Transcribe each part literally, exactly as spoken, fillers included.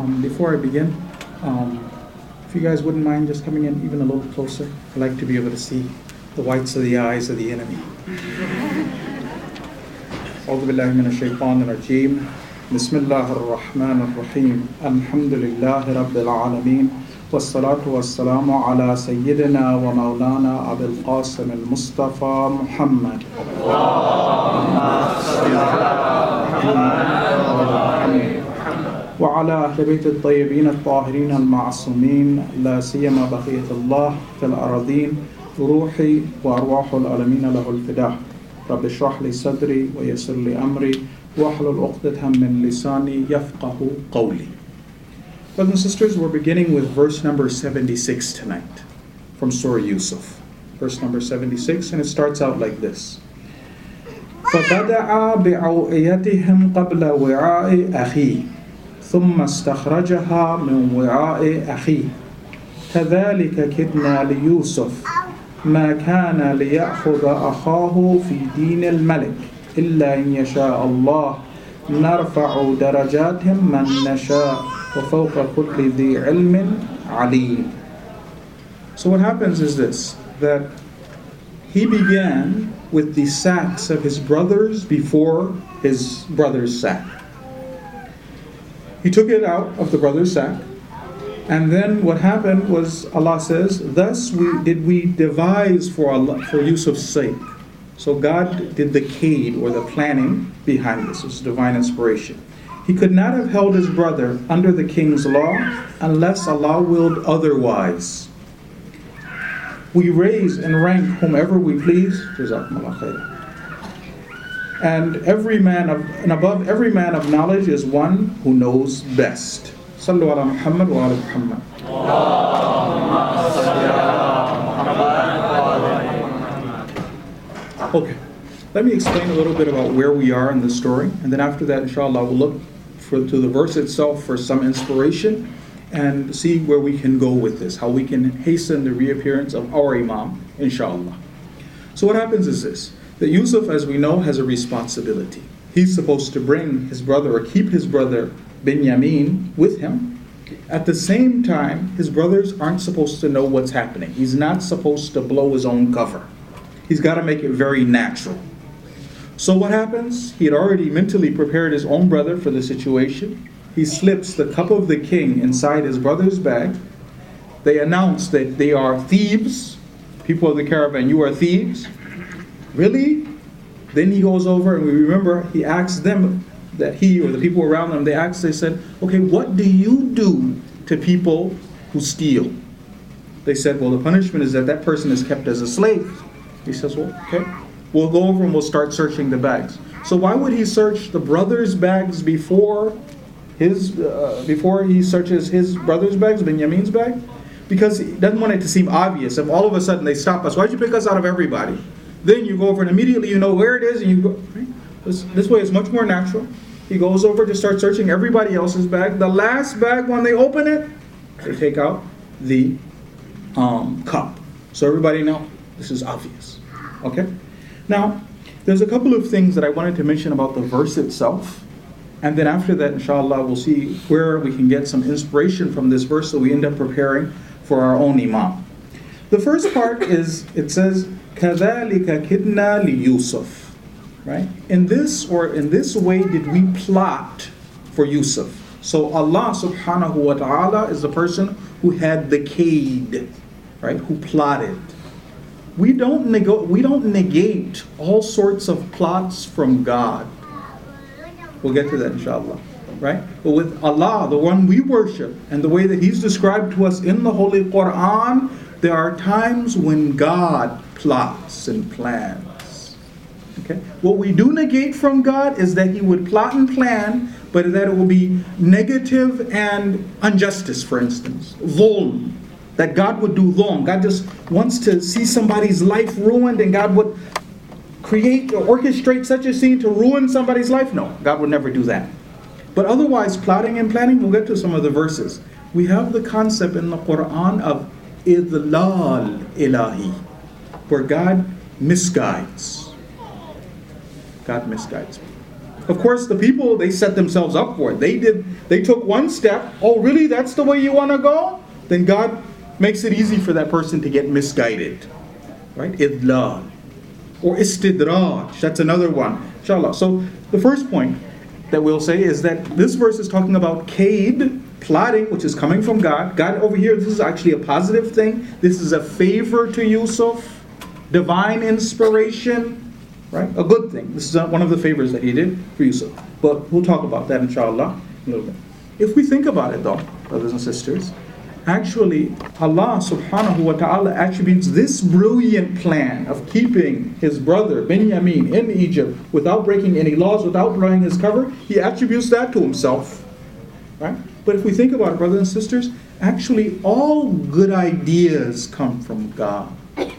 Um, before I begin, um, if you guys wouldn't mind just coming in even a little closer, I'd like to be able to see the whites of the eyes of the enemy. أعوذ بالله من الشيطان الرجيم بسم الله الرحمن الرحيم الحمد لله رب العالمين والصلاة والسلام على سيدنا ومولانا أبي القاسم المصطفى محمد وعلى أهل بيت الطيبين الطاهرين المعصومين لا سيما بقية الله في الأراضين روحي وأرواح العالمين له الفداء رب اشرح لي صدري ويسر لي أمري واحلل عقدة من لساني يفقه قولي. Brothers and sisters, we're beginning with verse number seventy-six tonight from Surah Yusuf. Verse number seventy-six, and it starts out like this. فَبَدَعَ بِعَوْئِيَتِهِمْ قَبْلَ وِعَاءِ أَخِيهِ ثُمَّ اسْتَخْرَجَهَا مِنْ وِعَاءِ أَخِيهِ كَذَلِكَ كِدْنَا لِيُوسُفَ ما كان ليأخذ أخاه في دين الملك إلا إن يشاء الله نرفع درجات من نشاء وفوق كل ذي علم عليم. So what happens is this, that he began with the sacks of his brothers before his brother's sack. He took it out of the brother's sack. And then what happened was, Allah says, thus we did we devise for Allah, for Yusuf's sake. So God did the kaid, or the planning behind this. It was divine inspiration. He could not have held his brother under the king's law unless Allah willed otherwise. We raise and rank whomever we please. And every man of, and above every man of knowledge is one who knows best. Sallu ala Muhammad wa ala Muhammad. Okay, let me explain a little bit about where we are in the story, and then after that, inshallah, we'll look for, to the verse itself for some inspiration and see where we can go with this, how we can hasten the reappearance of our Imam, inshallah. So what happens is this, that Yusuf, as we know, has a responsibility. He's supposed to bring his brother, or keep his brother Binyamin with him. At the same time, his brothers aren't supposed to know what's happening. He's not supposed to blow his own cover. He's got to make it very natural. So what happens? He had already mentally prepared his own brother for the situation. He slips the cup of the king inside his brother's bag. They announce that they are thieves. People of the caravan, you are thieves? Really? Then he goes over, and we remember he asks them, that he or the people around them, they asked, they said, okay, what do you do to people who steal? They said, well, the punishment is that that person is kept as a slave. He says, well, okay, we'll go over and we'll start searching the bags. So why would he search the brother's bags before his, uh, before he searches his brother's bags, Binyamin's bag? Because he doesn't want it to seem obvious. If all of a sudden they stop us, why'd you pick us out of everybody? Then you go over and immediately you know where it is, and you go, right? This, this way is much more natural. He goes over to start searching everybody else's bag. The last bag, when they open it, they take out the um, cup. So everybody knows this is obvious. Okay? Now, there's a couple of things that I wanted to mention about the verse itself. And then after that, inshallah, we'll see where we can get some inspiration from this verse so we end up preparing for our own Imam. The first part is, it says, كَذَلِكَ كِدْنَا لِيُوسُفَ. Right? In this or in this way did we plot for Yusuf. So Allah subhanahu wa ta'ala is the person who had the kaid, right? Who plotted. We don't nego- we don't negate all sorts of plots from God. We'll get to that inshallah. Right? But with Allah, the one we worship, and the way that He's described to us in the Holy Quran, there are times when God plots and plans. Okay. What we do negate from God is that He would plot and plan, but that it will be negative and injustice, for instance. Dhulm. That God would do dhulm. God just wants to see somebody's life ruined, and God would create or orchestrate such a scene to ruin somebody's life. No, God would never do that. But otherwise, plotting and planning, we'll get to some of the verses. We have the concept in the Quran of idlal ilahi, where God misguides. God misguides me. Of course, the people, they set themselves up for it. They did. They took one step. Oh, really? That's the way you want to go? Then God makes it easy for that person to get misguided. Right? Idlal. Or istidraj. That's another one. Inshallah. So the first point that we'll say is that this verse is talking about kaid, plotting, which is coming from God. God over here, this is actually a positive thing. This is a favor to Yusuf. Divine inspiration. Right? A good thing. This is one of the favors that he did for Yusuf. But we'll talk about that inshallah a little bit. If we think about it though, brothers and sisters, actually, Allah subhanahu wa ta'ala attributes this brilliant plan of keeping his brother Binyamin in Egypt without breaking any laws, without blowing his cover. He attributes that to himself. Right? But if we think about it, brothers and sisters, actually all good ideas come from God. Right?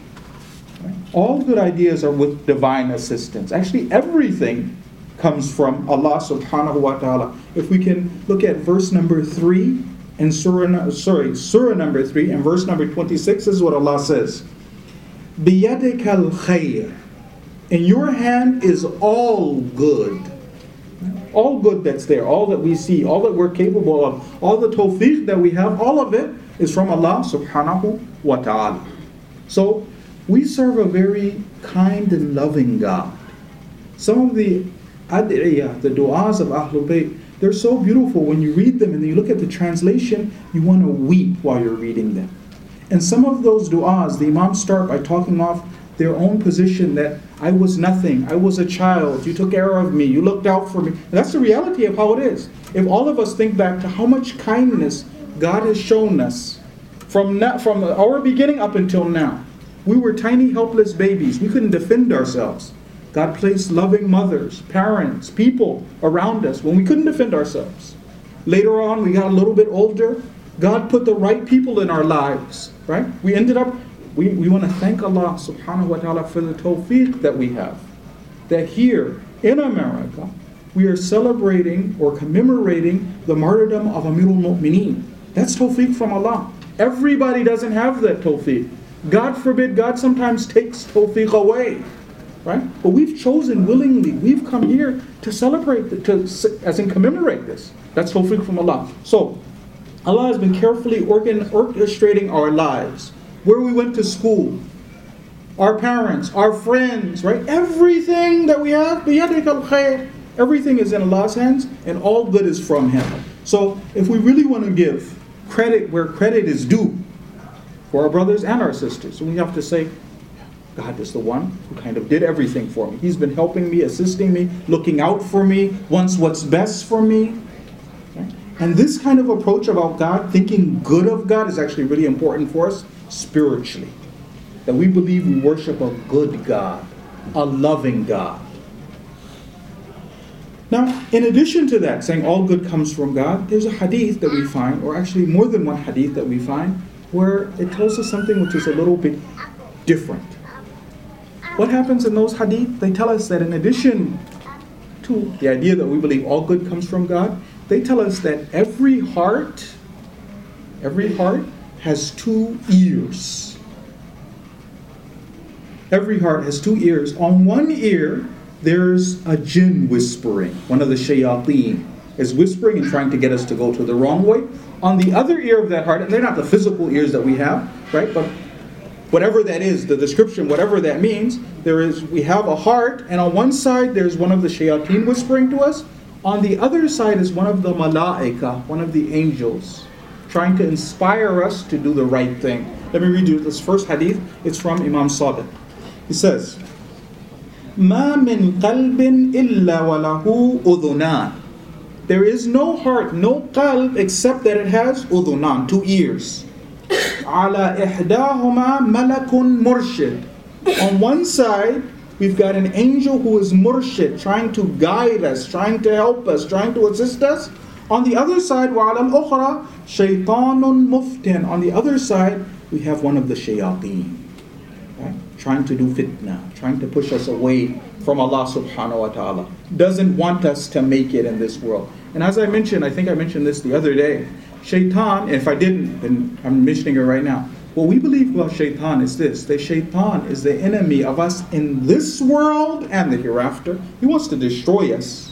All good ideas are with divine assistance. Actually, everything comes from Allah subhanahu wa ta'ala. If we can look at verse number three, in surah, sorry, surah number three and verse number twenty-six, this is what Allah says. بِيَدِكَ الْخَيْرِ. In your hand is all good. All good that's there, all that we see, all that we're capable of, all the tawfiq that we have, all of it is from Allah subhanahu wa ta'ala. So, we serve a very kind and loving God. Some of the ad'iyah, the du'as of Ahlul Bayt, they're so beautiful. When you read them and you look at the translation, you want to weep while you're reading them. And some of those du'as, the Imams start by talking off their own position that I was nothing, I was a child, you took care of me, you looked out for me. And that's the reality of how it is. If all of us think back to how much kindness God has shown us from, na- from our beginning up until now. We were tiny helpless babies. We couldn't defend ourselves. God placed loving mothers, parents, people around us when we couldn't defend ourselves. Later on, we got a little bit older. God put the right people in our lives, right? We ended up, we, we want to thank Allah subhanahu wa ta'ala for the tawfiq that we have. That here in America, we are celebrating or commemorating the martyrdom of Amirul Mu'mineen. That's tawfiq from Allah. Everybody doesn't have that tawfiq. God forbid, God sometimes takes tawfiq away. Right? But we've chosen willingly, we've come here to celebrate, to, as in commemorate this. That's tawfiq from Allah. So, Allah has been carefully organ, orchestrating our lives. Where we went to school, our parents, our friends, right? Everything that we have, everything is in Allah's hands, and all good is from Him. So, if we really want to give credit where credit is due, for our brothers and our sisters, we have to say, God is the one who kind of did everything for me. He's been helping me, assisting me, looking out for me, wants what's best for me. Okay? And this kind of approach about God, thinking good of God, is actually really important for us spiritually. That we believe we worship a good God, a loving God. Now, in addition to that, saying all good comes from God, there's a hadith that we find, or actually more than one hadith that we find, where it tells us something which is a little bit different. What happens in those hadith? They tell us that in addition to the idea that we believe all good comes from God, they tell us that every heart, every heart has two ears. Every heart has two ears. On one ear, there's a jinn whispering. One of the shayateen is whispering and trying to get us to go to the wrong way. On the other ear of that heart, and they're not the physical ears that we have, right? But whatever that is, the description, whatever that means, there is, we have a heart, and on one side there's one of the shayateen whispering to us. On the other side is one of the malaika, one of the angels, trying to inspire us to do the right thing. Let me read you this first hadith. It's from Imam Sadiq. He says, مَا مِنْ قَلْبٍ إِلَّا وَلَهُ أُذُنَانِ. There is no heart, no qalb, except that it has udhunan, two ears. عَلَى إِحْدَاهُمَا مَلَكٌ مُرْشِدٌ. On one side, we've got an angel who is murshid, trying to guide us, trying to help us, trying to assist us. On the other side, وَعَلَى الْأُخْرَى شَيْطَانٌ مُفْتٍ. On the other side, we have one of the shayateen, right? Trying to do fitna, trying to push us away from Allah subhanahu wa ta'ala. Doesn't want us to make it in this world. And as I mentioned, I think I mentioned this the other day, shaitan, and if I didn't, then I'm mentioning it right now. What we believe about shaitan is this, that shaitan is the enemy of us in this world and the hereafter. He wants to destroy us.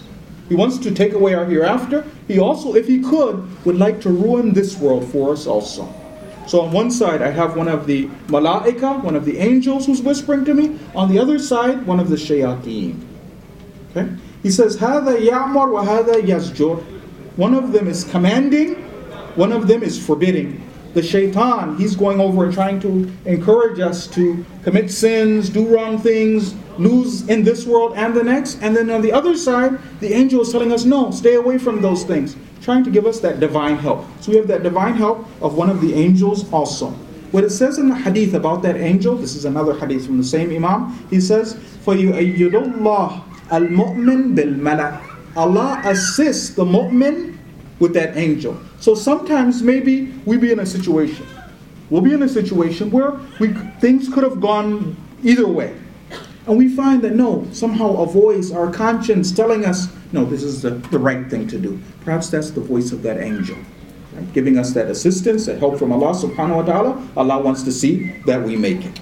He wants to take away our hereafter. He also, if he could, would like to ruin this world for us also. So on one side, I have one of the malaika, one of the angels who's whispering to me. On the other side, one of the shayateen. Okay? He says, هَذَا يَعْمُرْ وَهَذَا يَزْجُرْ. One of them is commanding, one of them is forbidding. The shaitan, he's going over and trying to encourage us to commit sins, do wrong things, lose in this world and the next. And then on the other side, the angel is telling us, no, stay away from those things. Trying to give us that divine help. So we have that divine help of one of the angels also. What it says in the hadith about that angel, this is another hadith from the same imam, he says, فَيُؤَيِّدُ اللَّهُ الْمُؤْمِنِ بِالْمَلَكِ. Allah assists the mu'min with that angel. So sometimes maybe we be in a situation. We'll be in a situation where we things could have gone either way. And we find that no, somehow a voice, our conscience telling us, no, this is the, the right thing to do. Perhaps that's the voice of that angel, right? Giving us that assistance, that help from Allah subhanahu wa ta'ala. Allah wants to see that we make it.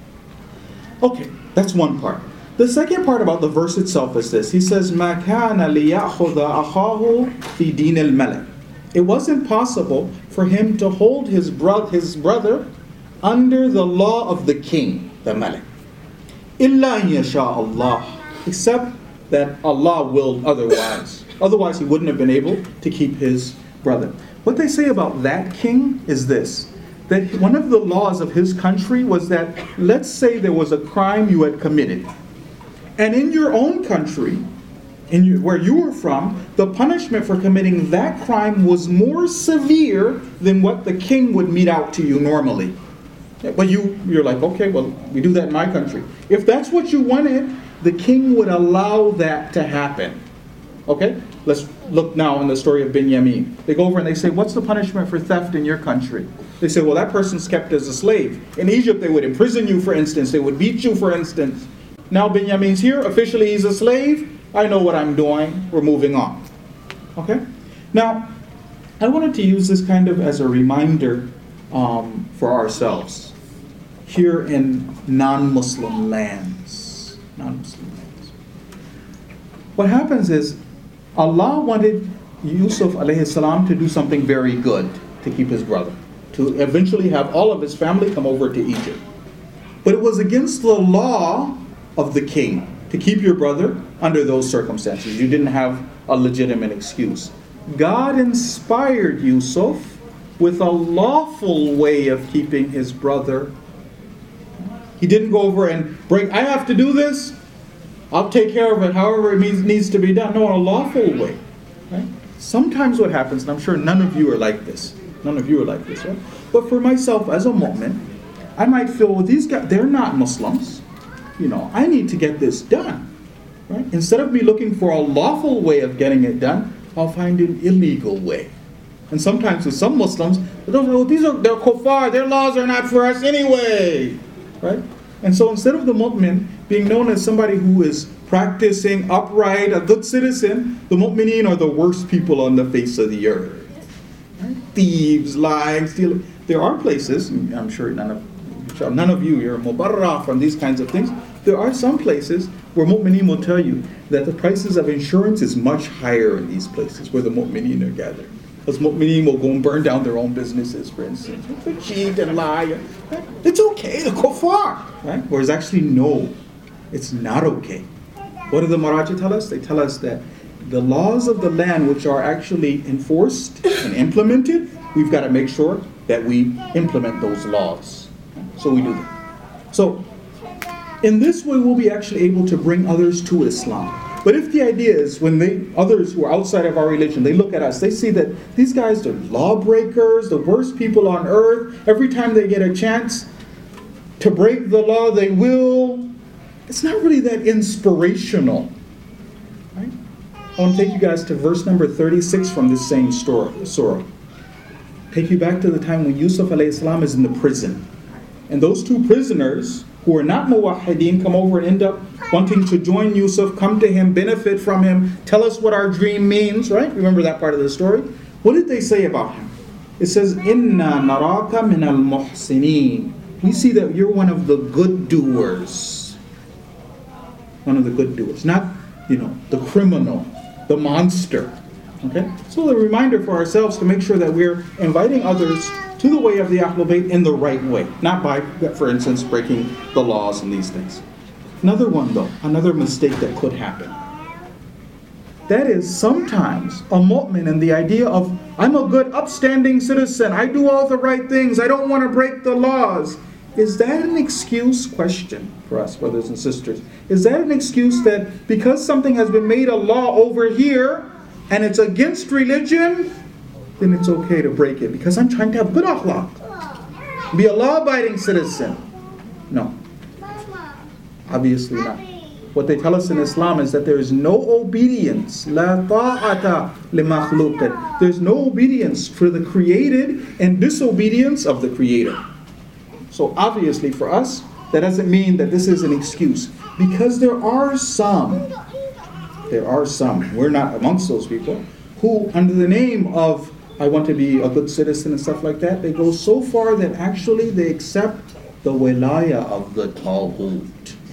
Okay, that's one part. The second part about the verse itself is this. He says, مَا كَانَ لِيَأْخُذَ أَخَاهُ فِي دِينِ الْمَلَكِ. It wasn't possible for him to hold his, bro- his brother under the law of the king, the Malik. إِلَّا إِن يَشَاءَ اللَّهُ. Except that Allah willed otherwise. Otherwise he wouldn't have been able to keep his brother. What they say about that king is this. That one of the laws of his country was that, let's say there was a crime you had committed. And in your own country, in your, where you were from, the punishment for committing that crime was more severe than what the king would mete out to you normally. But you, you're like, okay, well, we do that in my country. If that's what you wanted, the king would allow that to happen. Okay? Let's look now in the story of Binyamin. They go over and they say, what's the punishment for theft in your country? They say, well, that person's kept as a slave. In Egypt, they would imprison you, for instance. They would beat you, for instance. Now Binyamin's here. Officially, he's a slave. I know what I'm doing. We're moving on. Okay? Now, I wanted to use this kind of as a reminder um, for ourselves here in non-Muslim lands. Non-Muslim lands. What happens is Allah wanted Yusuf alayhi salam to do something very good to keep his brother, to eventually have all of his family come over to Egypt. But it was against the law of the king to keep your brother under those circumstances. You didn't have a legitimate excuse. God inspired Yusuf with a lawful way of keeping his brother. He didn't go over and bring, I have to do this, I'll take care of it however it needs to be done. No, in a lawful way. Right? Sometimes what happens, and I'm sure none of you are like this, none of you are like this, right? But for myself as a moment, I might feel, well, these guys, they're not Muslims. You know, I need to get this done. Right? Instead of me looking for a lawful way of getting it done, I'll find an illegal way. And sometimes with some Muslims, they don't know, these are, they're kuffar, their laws are not for us anyway. Right? And so instead of the mu'min being known as somebody who is practicing upright, a good citizen, the mu'mineen are the worst people on the face of the earth. Right? Thieves, lying, stealing. There are places, I'm sure none of none of you, you're mubarrah from these kinds of things. There are some places where mu'mineen will tell you that the prices of insurance is much higher in these places where the mu'mineen are gathered. Because mu'mineen will go and burn down their own businesses, for instance. They cheat and lie. Right? It's okay, the kuffar. Right? Whereas actually, no, it's not okay. What do the Maraji tell us? They tell us that the laws of the land which are actually enforced and implemented, we've got to make sure that we implement those laws. So we do that. So, in this way, we'll be actually able to bring others to Islam. But if the idea is when they others who are outside of our religion, they look at us, they see that these guys are lawbreakers, the worst people on earth. Every time they get a chance to break the law, they will. It's not really that inspirational. Right? I want to take you guys to verse number thirty-six from this same story, surah. Take you back to the time when Yusuf alayhi salam is in the prison. And those two prisoners who are not muwahhideen come over and end up wanting to join Yusuf, come to him, benefit from him, tell us what our dream means, right? Remember that part of the story? What did they say about him? It says, Inna naraka min al-muhsineen. We see that you're one of the good doers. One of the good doers. Not, you know, the criminal. the monster. Okay? So a reminder for ourselves to make sure that we're inviting others to the way of the Ahlul Bayt in the right way, not by, for instance, breaking the laws and these things. Another one though, another mistake that could happen. That is sometimes a mu'min and the idea of, I'm a good upstanding citizen, I do all the right things, I don't want to break the laws. Is that an excuse, question for us, brothers and sisters? Is that an excuse that because something has been made a law over here and it's against religion, then it's okay to break it because I'm trying to have good akhlaq, be a law-abiding citizen? No. Obviously not. What they tell us in Islam is that there is no obedience, la ta'ata li makhluqin. There's no obedience for the created and disobedience of the creator. So obviously for us, that doesn't mean that this is an excuse. Because there are some, there are some, we're not amongst those people, who under the name of, I want to be a good citizen and stuff like that, they go so far that actually they accept the wilaya of the Tawhut.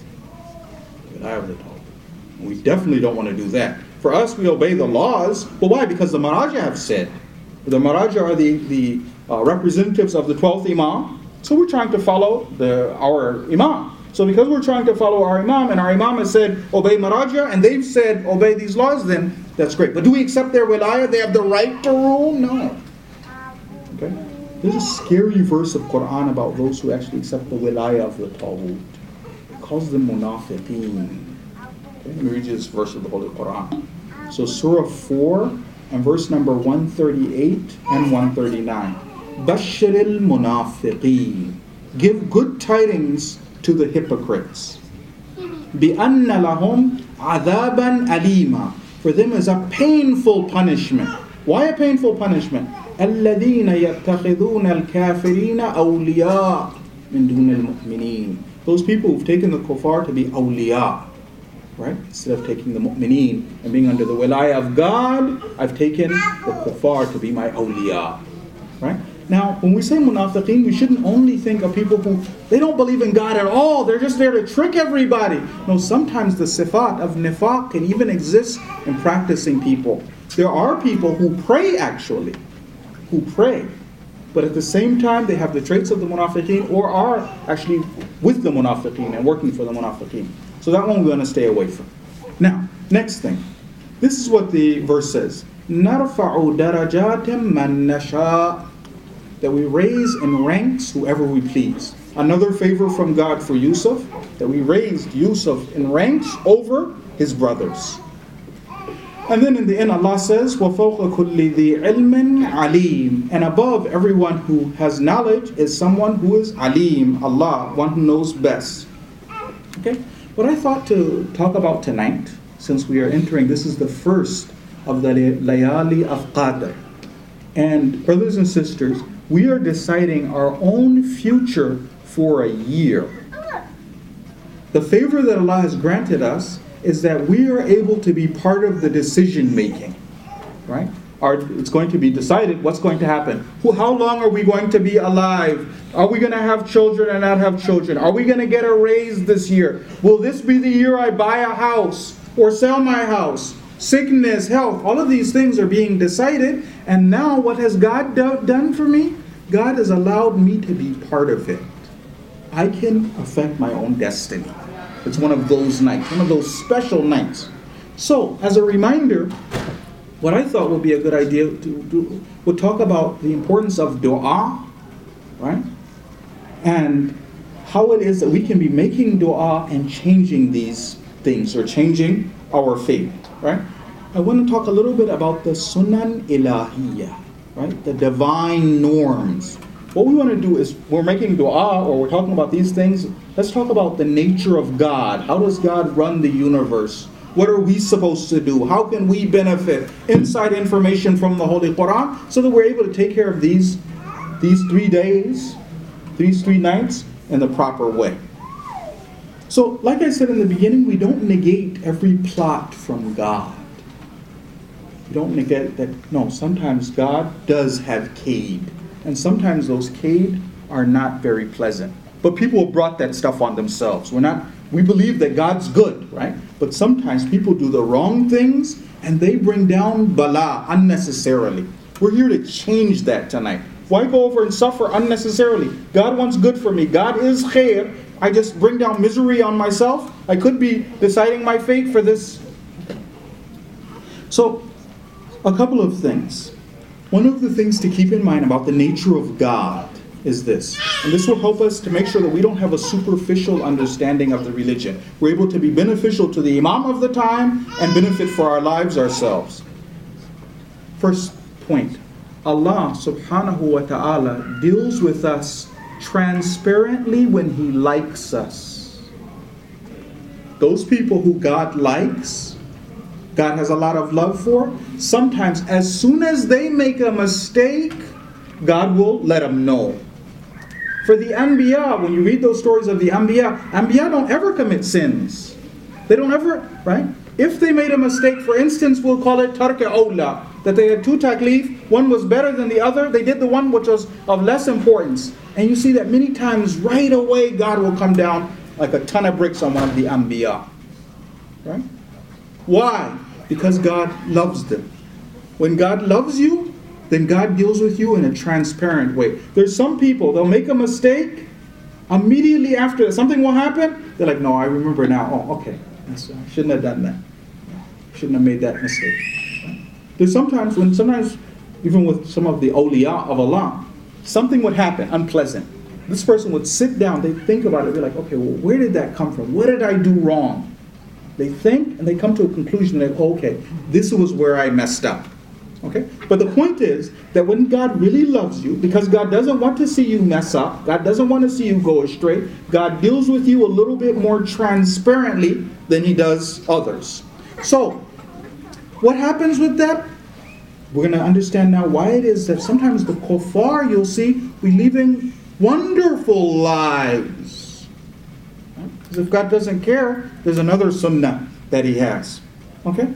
We definitely don't want to do that. For us, we obey the laws. Well, why? Because the Maraja have said. The Maraja are the, the uh, representatives of the twelfth Imam. So we're trying to follow the, our Imam. So because we're trying to follow our Imam, and our Imam has said, obey Maraja, and they've said, obey these laws, then that's great. But do we accept their wilayah? They have the right to rule? No. Okay? There's a scary verse of Quran about those who actually accept the wilayah of the Tawhut. Calls them munafiqeen. Okay, let me read you this verse of the Holy Quran. So Surah four and verse number one thirty-eight and one thirty-nine. Bashiril munafiqeen. Give good tidings to the hypocrites. بِأَنَّ لَهُمْ عَذَابًا أَلِيمًا. For them is a painful punishment. Why a painful punishment? الَّذِينَ يَتَّخِذُونَ الْكَافِرِينَ أَوْلِيَاءَ مِن دُونِ الْمُؤْمِنِينَ. Those people who've taken the kuffar to be awliya, right? Instead of taking the mu'mineen and being under the wilayah of God, I've taken the kuffar to be my awliya, right? Now, when we say munafiqeen, we shouldn't only think of people who, they don't believe in God at all, they're just there to trick everybody. No, sometimes the sifat of nifaq can even exist in practicing people. There are people who pray actually, who pray. But at the same time, they have the traits of the munafiqeen or are actually with the munafiqeen and working for the munafiqeen. So that one we're going to stay away from. Now, next thing. This is what the verse says. نَرْفَعُ دَرَجَاتٍ مَنْ نَشَاءُ. That we raise in ranks whoever we please. Another favor from God for Yusuf, that we raised Yusuf in ranks over his brothers. And then in the end Allah says, وَفَوْقَ كُلِّ ذِي عِلْمٍ عَلِيمٍ. And above everyone who has knowledge is someone who is alim, Allah, one who knows best. Okay? What I thought to talk about tonight, since we are entering, this is the first of the Layali of Qadr. And brothers and sisters, we are deciding our own future for a year. The favor that Allah has granted us is that we are able to be part of the decision making, right? Our, it's going to be decided what's going to happen. Who, how long are we going to be alive? Are we going to have children and not have children? Are we going to get a raise this year? Will this be the year I buy a house or sell my house? Sickness, health, all of these things are being decided. And now what has God do, done for me? God has allowed me to be part of it. I can affect my own destiny. It's one of those nights, one of those special nights. So, as a reminder, what I thought would be a good idea to do, we'll talk about the importance of dua, right? And how it is that we can be making dua and changing these things, or changing our faith, right? I want to talk a little bit about the sunan ilahiyya, right? The divine norms. What we want to do is, we're making dua, or we're talking about these things, let's talk about the nature of God. How does God run the universe? What are we supposed to do? How can we benefit? Inside information from the Holy Quran, so that we're able to take care of these, these three days, these three nights, in the proper way. So, like I said in the beginning, we don't negate every plot from God. We don't negate that, no, sometimes God does have kaid. And sometimes those kaid are not very pleasant. But people have brought that stuff on themselves. We're not We believe that God's good, right? But sometimes people do the wrong things and they bring down bala unnecessarily. We're here to change that tonight. Why go over and suffer unnecessarily? God wants good for me. God is khair. I just bring down misery on myself. I could be deciding my fate for this. So, a couple of things. One of the things to keep in mind about the nature of God is this. And this will help us to make sure that we don't have a superficial understanding of the religion. We're able to be beneficial to the Imam of the time and benefit for our lives ourselves. First point. Allah subhanahu wa ta'ala deals with us transparently when He likes us. Those people who God likes, God has a lot of love for, sometimes as soon as they make a mistake, God will let them know. For the Anbiya, when you read those stories of the Anbiya, Anbiya don't ever commit sins. They don't ever, right? If they made a mistake, for instance, we'll call it tark awla, that they had two taklif, one was better than the other, they did the one which was of less importance. And you see that many times right away God will come down like a ton of bricks on one of the Anbiya. Right? Why? Because God loves them. When God loves you, then God deals with you in a transparent way. There's some people, they'll make a mistake, immediately after something will happen, they're like, no, I remember now. Oh, okay. That's, I shouldn't have done that. Shouldn't have made that mistake. There's sometimes when, sometimes, even with some of the awliya of Allah, something would happen, unpleasant. This person would sit down, they think about it, they're like, okay, well, where did that come from? What did I do wrong? They think and they come to a conclusion, like, oh, okay, this was where I messed up. Okay? But the point is that when God really loves you, because God doesn't want to see you mess up, God doesn't want to see you go astray, God deals with you a little bit more transparently than He does others. So, what happens with that? We're going to understand now why it is that sometimes the kuffar, you'll see, we living wonderful lives. Because if God doesn't care, there's another sunnah that He has. Okay?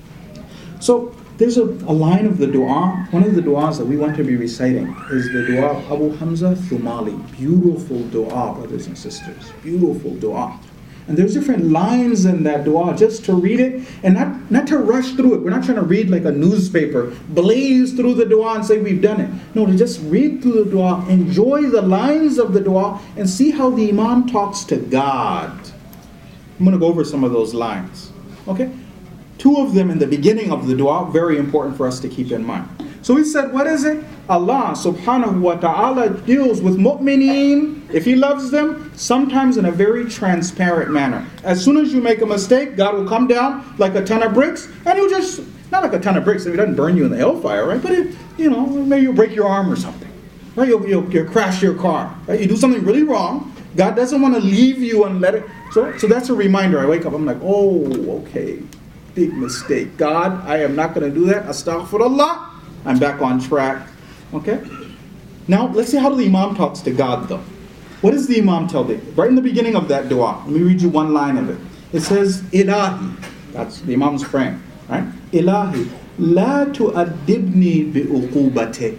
So, there's a, a line of the dua. One of the duas that we want to be reciting is the dua of Abu Hamza Thumali. Beautiful dua, brothers and sisters. Beautiful dua. And there's different lines in that dua, just to read it and not, not to rush through it. We're not trying to read like a newspaper, blaze through the dua and say we've done it. No, to just read through the dua, enjoy the lines of the dua, and see how the Imam talks to God. I'm going to go over some of those lines. Okay? Two of them in the beginning of the dua, very important for us to keep in mind. So he said, what is it? Allah subhanahu wa ta'ala deals with mu'mineen, if He loves them, sometimes in a very transparent manner. As soon as you make a mistake, God will come down like a ton of bricks, and He'll just, not like a ton of bricks, He doesn't burn you in the hellfire, right? But, it, you know, maybe you'll break your arm or something. Right? You'll, you'll, you'll crash your car. Right? You do something really wrong. God doesn't want to leave you and let it. So, so that's a reminder. I wake up, I'm like, oh, okay. Big mistake. God, I am not going to do that. Astaghfirullah. I'm back on track. Okay? Now, let's see how the Imam talks to God, though. What does the Imam tell them? Right in the beginning of that dua. Let me read you one line of it. It says, Ilahi. That's the Imam's praying. Right? Ilahi. La tu'addibni bi'uqubatik.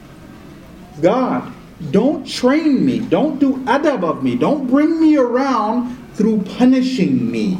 God, don't train me. Don't do adab of me. Don't bring me around through punishing me.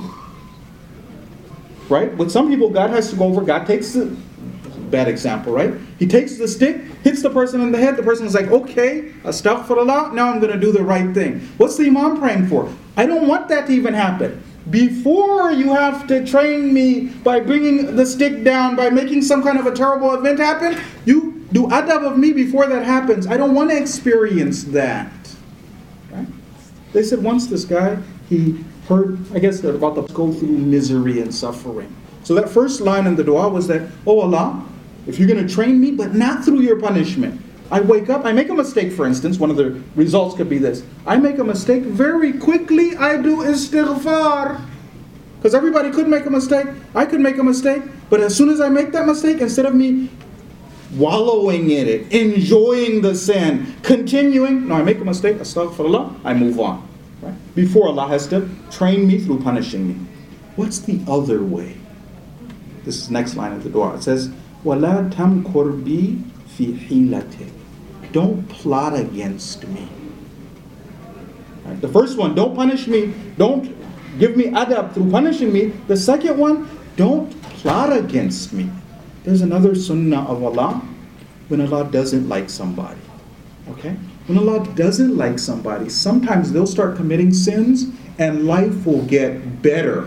Right? With some people, God has to go over. God takes the... Bad example, right? He takes the stick, hits the person in the head. The person is like, okay, astaghfirullah, now I'm going to do the right thing. What's the Imam praying for? I don't want that to even happen. Before you have to train me by bringing the stick down, by making some kind of a terrible event happen, you do adab of me before that happens. I don't want to experience that. Right? They said once this guy, he heard, I guess they're about to go through misery and suffering. So that first line in the dua was that, oh Allah, if you're going to train me, but not through your punishment. I wake up, I make a mistake, for instance. One of the results could be this. I make a mistake, very quickly I do istighfar. Because everybody could make a mistake. I could make a mistake. But as soon as I make that mistake, instead of me wallowing in it, enjoying the sin, continuing, no, I make a mistake, astaghfirullah, I move on. Right? Before Allah has to train me through punishing me. What's the other way? This is the next line of the dua. It says, وَلَا تَمْكُرْ بِي فِي حِيلَتِكَ. Don't plot against me. Right? The first one, don't punish me. Don't give me adab through punishing me. The second one, don't plot against me. There's another sunnah of Allah when Allah doesn't like somebody. Okay? When Allah doesn't like somebody, sometimes they'll start committing sins and life will get better.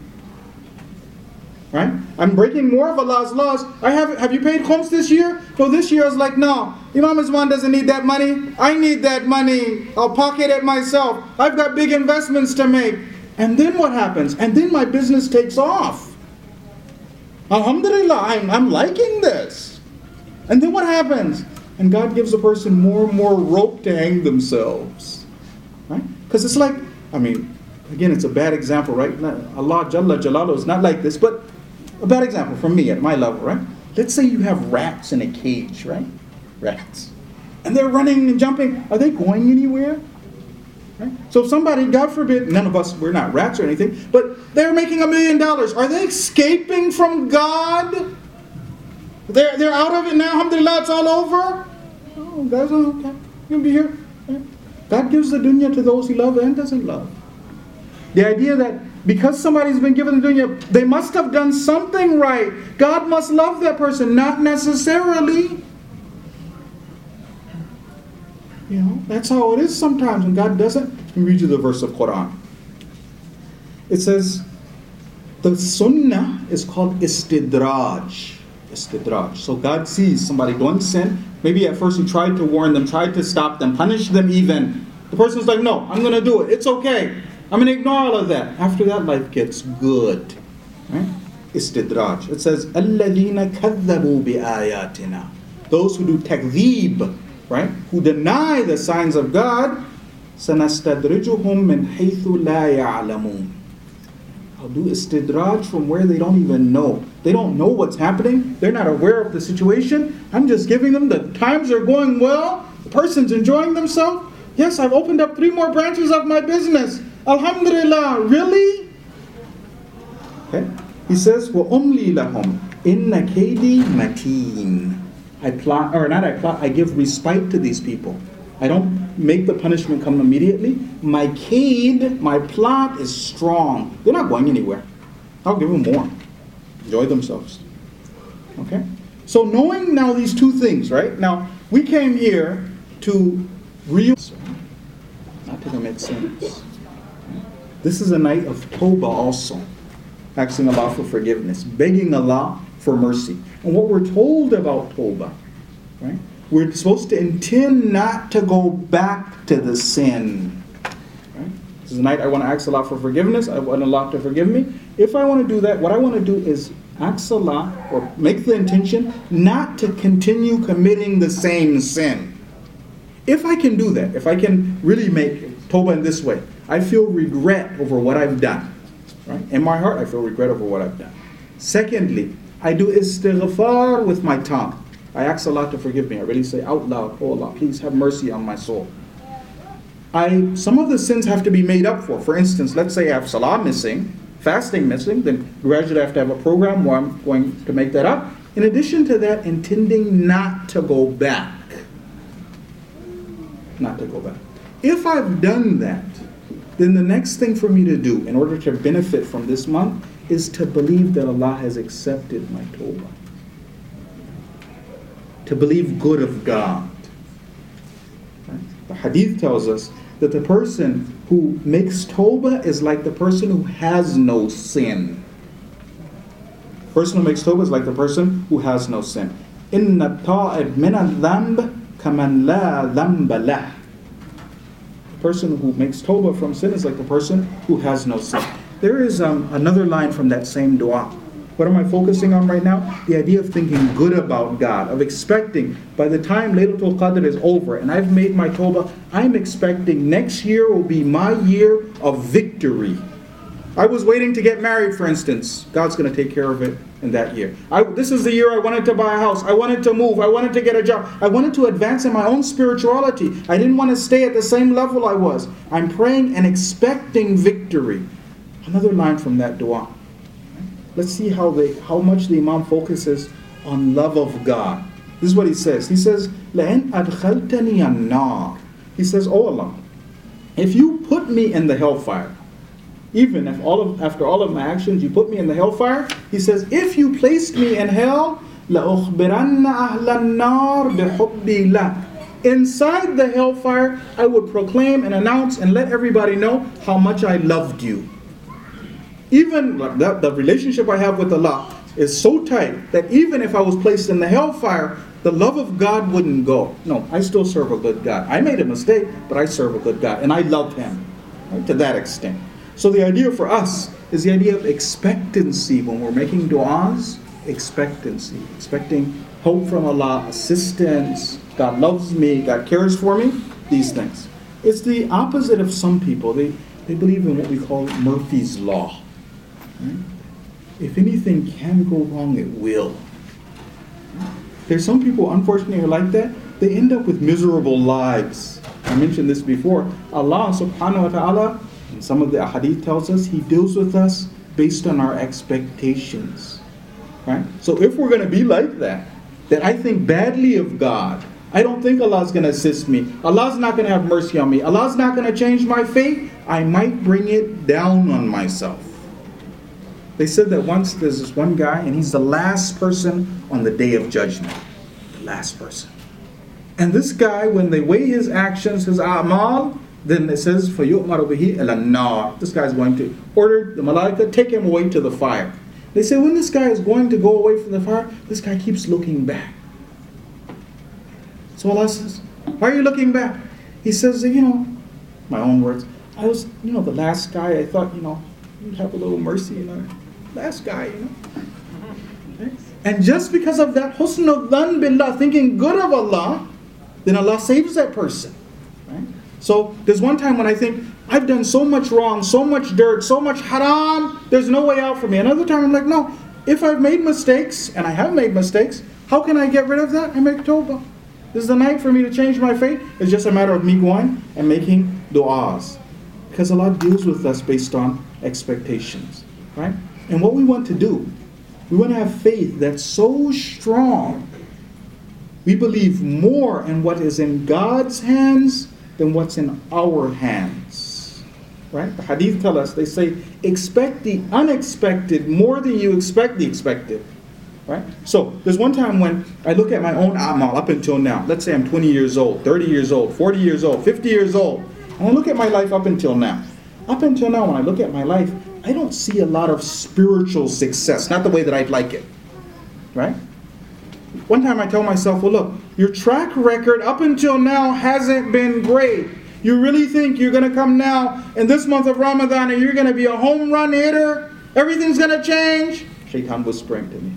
Right? I'm breaking more of Allah's laws. I have have you paid khums this year? No, this year I was like, no, Imam Azwan doesn't need that money. I need that money. I'll pocket it myself. I've got big investments to make. And then what happens? And then my business takes off. Alhamdulillah, I'm, I'm liking this. And then what happens? And God gives a person more and more rope to hang themselves. Right? Because it's like, I mean, again, it's a bad example, right? Not, Allah Jalla Jalaluhu is not like this, but a bad example from me at my level, right? Let's say you have rats in a cage, right? Rats. And they're running and jumping. Are they going anywhere? Right? So if somebody, God forbid, none of us, we're not rats or anything, but they're making a million dollars. Are they escaping from God? They're, they're out of it now, alhamdulillah, it's all over? Oh, guys, okay, you'll be here. Right? God gives the dunya to those he loves and doesn't love. The idea that because somebody's been given the dunya, they must have done something right. God must love that person, not necessarily. You know, that's how it is sometimes when God doesn't. Let me read you the verse of Quran. It says, the sunnah is called istidraj. Istidraj. So God sees somebody doing sin. Maybe at first he tried to warn them, tried to stop them, punish them even. The person's like, no, I'm going to do it. It's okay. I'm going to ignore all of that. After that, life gets good. Right? Istidraj. It says, الَّذِينَ كَذَّبُوا بِآيَاتِنَا. Those who do takdeeb, right? Who deny the signs of God, سَنَسْتَدْرِجُهُمْ مِنْ حَيْثُ لَا يَعْلَمُونَ. I'll do istidraj from where they don't even know. They don't know what's happening. They're not aware of the situation. I'm just giving them the times are going well. The person's enjoying themselves. Yes, I've opened up three more branches of my business. Alhamdulillah, really? Okay. He says, وَأُمْلِي لَهُمْ إِنَّ كَيْدِي مَتِينٌ. I plot, or not I plot, I give respite to these people. I don't make the punishment come immediately. My kaid, my plot is strong. They're not going anywhere. I'll give them more. Enjoy themselves. Okay? So knowing now these two things, right? Now, we came here to real, not to commit sins. This is a night of tawbah also. Asking Allah for forgiveness. Begging Allah for mercy. And what we're told about tawbah, right? We're supposed to intend not to go back to the sin. Right? This is a night I want to ask Allah for forgiveness. I want Allah to forgive me. If I want to do that, what I want to do is ask Allah, or make the intention, not to continue committing the same sin. If I can do that, if I can really make tawbah in this way, I feel regret over what I've done. Right? In my heart, I feel regret over what I've done. Secondly, I do istighfar with my tongue. I ask Allah to forgive me. I really say out loud, oh Allah, please have mercy on my soul. I Some of the sins have to be made up for. For instance, let's say I have salah missing, fasting missing, then gradually I have to have a program where I'm going to make that up. In addition to that, intending not to go back. Not to go back. If I've done that, then the next thing for me to do in order to benefit from this month is to believe that Allah has accepted my tawbah. To believe good of God. Right? The hadith tells us that the person who makes tawbah is like the person who has no sin. The person who makes tawbah is like the person who has no sin. Inna ta'ib min al-dhanb kaman la dhanba lah. The person who makes tawbah from sin is like the person who has no sin. There is um, another line from that same dua. What am I focusing on right now? The idea of thinking good about God, of expecting by the time Laylatul Qadr is over and I've made my tawbah, I'm expecting next year will be my year of victory. I was waiting to get married, for instance. God's going to take care of it in that year. I, this is the year I wanted to buy a house. I wanted to move. I wanted to get a job. I wanted to advance in my own spirituality. I didn't want to stay at the same level I was. I'm praying and expecting victory. Another line from that dua. Let's see how they, how much the Imam focuses on love of God. This is what he says. He says, لَإِنْ أَدْخَلْتَنِيَ النَّارِ. He says, oh Allah, if you put me in the hellfire, even if all of, after all of my actions you put me in the hellfire, he says, if you placed me in hell, لَأُخْبِرَنَّ أَهْلَ النَّارِ بِحُبِّي لَكَ. Inside the hellfire, I would proclaim and announce and let everybody know how much I loved you. Even that, the relationship I have with Allah is so tight that even if I was placed in the hellfire, the love of God wouldn't go. No, I still serve a good God. I made a mistake, but I serve a good God, and I love Him, right, to that extent. So the idea for us is the idea of expectancy when we're making du'as. Expectancy, expecting hope from Allah, assistance, God loves me, God cares for me, these things. It's the opposite of some people. They, they believe in what we call Murphy's Law. Right? If anything can go wrong, it will. There's some people, unfortunately, are like that. They end up with miserable lives. I mentioned this before. Allah subhanahu wa ta'ala, in some of the hadith tells us, He deals with us based on our expectations. Right? So if we're going to be like that, that I think badly of God, I don't think Allah's going to assist me, Allah's not going to have mercy on me, Allah's not going to change my fate, I might bring it down on myself. They said that once there's this one guy, and he's the last person on the day of judgment. The last person. And this guy, when they weigh his actions, his a'mal, then it says, فَيُؤْمَرُ بِهِ إِلَى النَّارِ. This guy's going to order the malaika, take him away to the fire. They say when this guy is going to go away from the fire, this guy keeps looking back. So Allah says, why are you looking back? He says, you know, my own words, I was, you know, the last guy, I thought, you know, you'd have a little mercy, you know, last guy, you know. Okay? And just because of that husnul dhan billah, thinking good of Allah, then Allah saves that person. Right? So there's one time when I think, I've done so much wrong, so much dirt, so much haram, there's no way out for me. Another time I'm like, no, if I've made mistakes, and I have made mistakes, how can I get rid of that? I make tawbah. This is the night for me to change my fate. It's just a matter of me going and making du'as. Because Allah deals with us based on expectations. Right? And what we want to do, we want to have faith that's so strong. We believe more in what is in God's hands than what's in our hands. Right? The hadith tell us, they say, expect the unexpected more than you expect the expected. Right? So, there's one time when I look at my own a'mal up until now. Let's say I'm twenty years old, thirty years old, forty years old, fifty years old. And I look at my life up until now. Up until now, when I look at my life, I don't see a lot of spiritual success. Not the way that I'd like it. Right? One time I tell myself, well look, your track record up until now hasn't been great. You really think you're going to come now in this month of Ramadan and you're going to be a home run hitter? Everything's going to change? Shaitan whispering to me.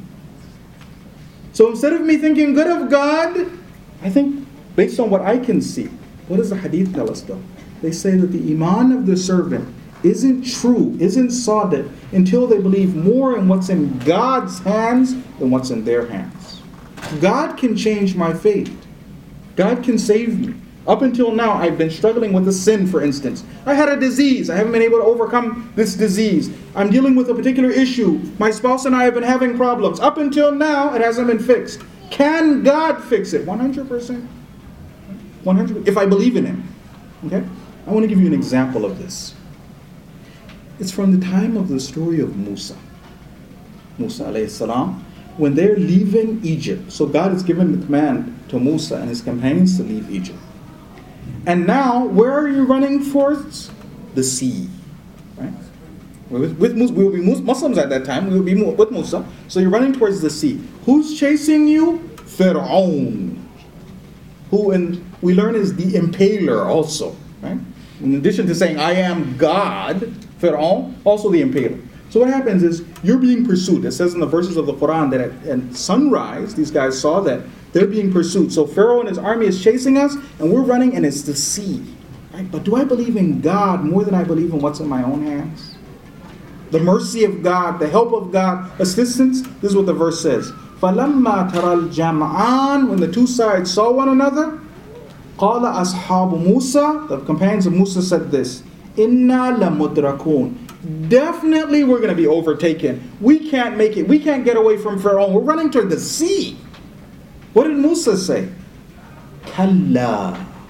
So instead of me thinking good of God, I think based on what I can see. What does the hadith tell us though? They say that the iman of the servant isn't true, isn't sadiq, until they believe more in what's in God's hands than what's in their hands. God can change my fate. God can save me. Up until now, I've been struggling with a sin, for instance. I had a disease. I haven't been able to overcome this disease. I'm dealing with a particular issue. My spouse and I have been having problems. Up until now, it hasn't been fixed. Can God fix it? one hundred percent. one hundred percent. If I believe in Him. Okay? I want to give you an example of this. It's from the time of the story of Musa. Musa alayhi salam. When they're leaving Egypt. So God has given the command to Musa and his companions to leave Egypt. And now, where are you running towards? The sea. Right? With, with, we will be Muslims at that time. We will be with Musa. So you're running towards the sea. Who's chasing you? Fir'aun. Who, and we learn, is the impaler also. Right? In addition to saying, I am God, Fir'aun, also the impaler. So what happens is, you're being pursued. It says in the verses of the Quran that at, at sunrise, these guys saw that they're being pursued. So Pharaoh and his army is chasing us, and we're running, and it's the sea. Right? But do I believe in God more than I believe in what's in my own hands? The mercy of God, the help of God, assistance. This is what the verse says. فَلَمَّا تَرَى الْجَمْعَانِ When the two sides saw one another, قَالَ أَصْحَابُ مُوسَى The companions of Musa said this, إِنَّا لَمُدْرَكُونَ Definitely we're going to be overtaken. We can't make it. We can't get away from Pharaoh. We're running toward the sea. What did Musa say? Kalla.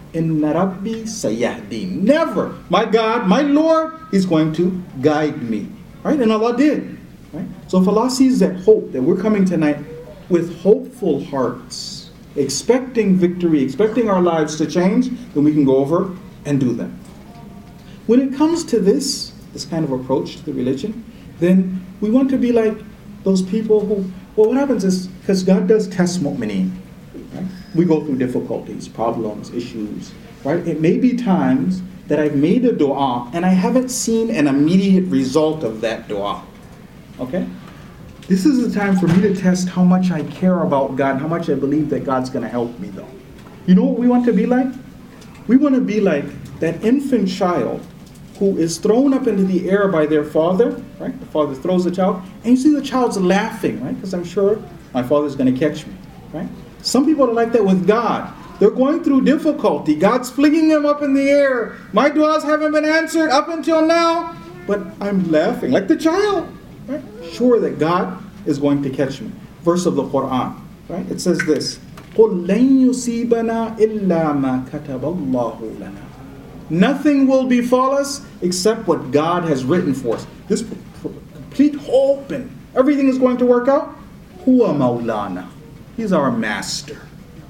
Inna Rabbi sayahdin. Never. My God, my Lord, is going to guide me. Right? And Allah did. Right? So if Allah sees that hope, that we're coming tonight with hopeful hearts, expecting victory, expecting our lives to change, then we can go over and do that. When it comes to this, this kind of approach to the religion, then we want to be like those people who, well, what happens is, because God does test mu'mineen, right? We go through difficulties, problems, issues, right? It may be times that I've made a dua and I haven't seen an immediate result of that dua, okay? This is the time for me to test how much I care about God and how much I believe that God's going to help me, though. You know what we want to be like? We want to be like that infant child who is thrown up into the air by their father, right? The father throws the child, and you see the child's laughing, right? Because I'm sure my father's going to catch me, right? Some people are like that with God. They're going through difficulty. God's flinging them up in the air. My du'as haven't been answered up until now, but I'm laughing like the child, right? Sure that God is going to catch me. Verse of the Quran, right? It says this, قُلْ لَن يُصِيبَنَا إِلَّا مَا كَتَبَ اللَّهُ لَنَا. Nothing will befall us except what God has written for us. This complete hope and everything is going to work out. Huwa Maulana. He's our master.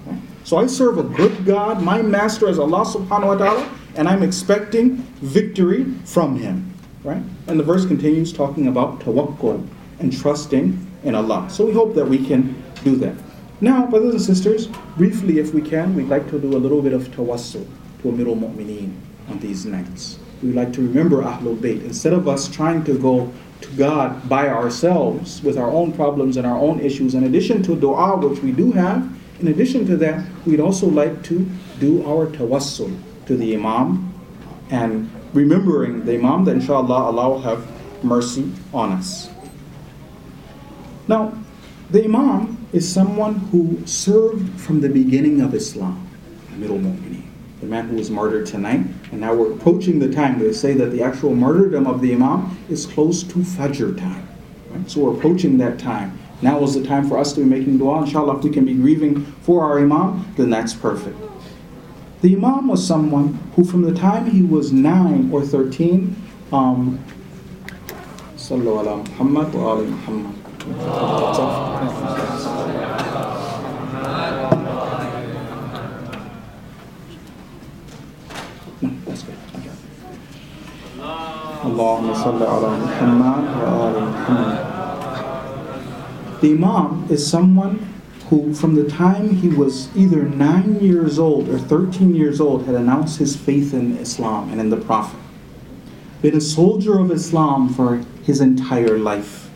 So I serve a good God. My master is Allah subhanahu wa ta'ala, and I'm expecting victory from Him. Right? And the verse continues talking about tawakkul and trusting in Allah. So we hope that we can do that. Now, brothers and sisters, briefly if we can, we'd like to do a little bit of tawassul to Amirul Mu'mineen on these nights. We like to remember Ahlul Bayt. Instead of us trying to go to God by ourselves with our own problems and our own issues, in addition to dua, which we do have, in addition to that, we'd also like to do our tawassul to the Imam and remembering the Imam that inshallah Allah will have mercy on us. Now, the Imam is someone who served from the beginning of Islam, Amirul Mu'mineen, the man who was martyred tonight. And now we're approaching the time they say that the actual martyrdom of the Imam is close to Fajr time. Right? So we're approaching that time. Now is the time for us to be making dua. Inshallah, if we can be grieving for our Imam, then that's perfect. The Imam was someone who from the time he was nine or thirteen, um, Sallu ala Muhammad wa ali Muhammad. No, that's good. Okay. Allahumma salli ala Muhammad wa ali Muhammad. The Imam is someone who from the time he was either nine years old or thirteen years old had announced his faith in Islam and in the Prophet. Been a soldier of Islam for his entire life.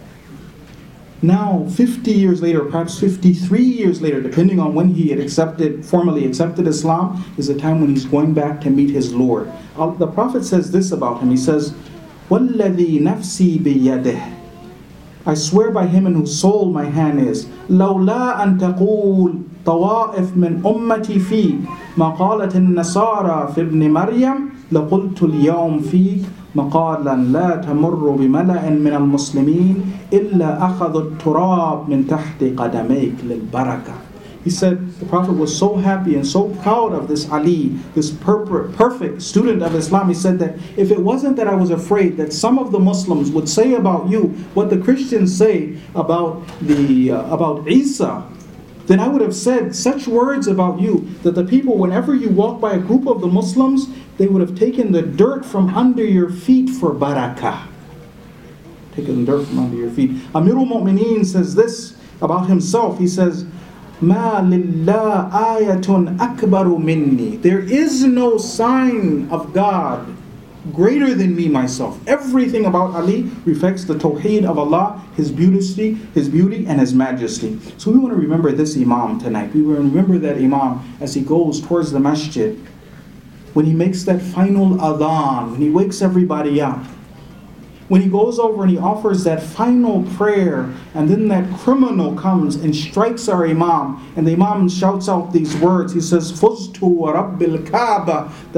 Now, fifty years later, perhaps fifty-three years later, depending on when he had accepted, formally accepted Islam, is the time when he's going back to meet his Lord. The Prophet says this about him. He says, وَالَّذِي نَفْسِي بِيَدِهِ, I swear by him in whose soul my hand is, لولا أن تقول طوائف من أمتي فيك مقالة النصارى في ابن مريم لقلت اليوم فيك مقالا لا تمر بملأ من المسلمين إلا أخذ التراب من تحت قدميك للبركة. He said the Prophet was so happy and so proud of this Ali, this per- perfect student of Islam. He said that if it wasn't that I was afraid that some of the Muslims would say about you what the Christians say about the uh, about Isa, then I would have said such words about you that the people, whenever you walk by a group of the Muslims, they would have taken the dirt from under your feet for barakah. Taken the dirt from under your feet. Amirul Mu'mineen says this about himself. He says, Ma lillah ayatun akbaru minni. There is no sign of God greater than me myself. Everything about Ali reflects the tawheed of Allah, His beauty, His beauty and His majesty. So we want to remember this Imam tonight. We want to remember that Imam as he goes towards the masjid, when he makes that final adhan, when he wakes everybody up, when he goes over and he offers that final prayer, and then that criminal comes and strikes our Imam, and the Imam shouts out these words. He says, Fuztu wa Rabbil Kaaba.